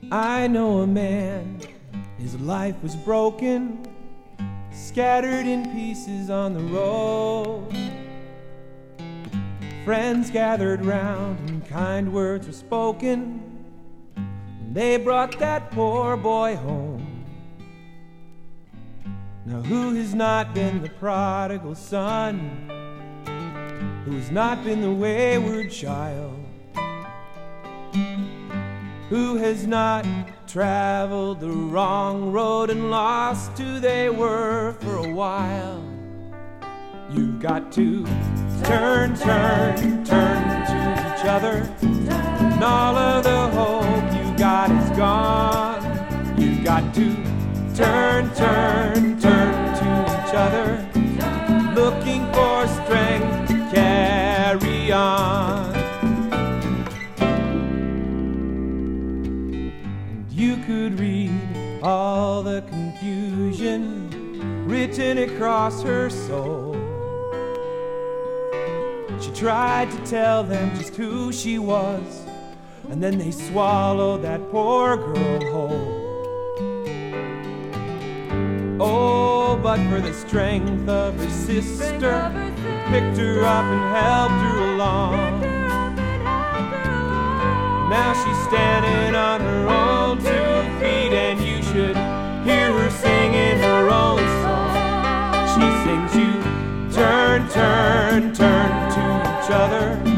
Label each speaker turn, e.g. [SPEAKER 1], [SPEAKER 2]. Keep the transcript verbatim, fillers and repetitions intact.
[SPEAKER 1] I know a man, his life was broken, scattered in pieces on the road. Friends gathered round and kind words were spoken, and they brought that poor boy home. Now who has not been the prodigal son? Who has not been the wayward child? Who has not traveled the wrong road and lost who they were for a while? You've got to turn, turn, turn to each other, and all of the hope you got is gone. You've got to turn, turn, turn to each other, looking for strength to carry on. You could read all the confusion written across her soul. She tried to tell them just who she was, and then they swallowed that poor girl whole. Oh, but for the strength of her sister, who picked her up and helped her along. Now she's standing on her own two feet, and you should hear her singing her own song. She sings, you turn, turn, turn to each other,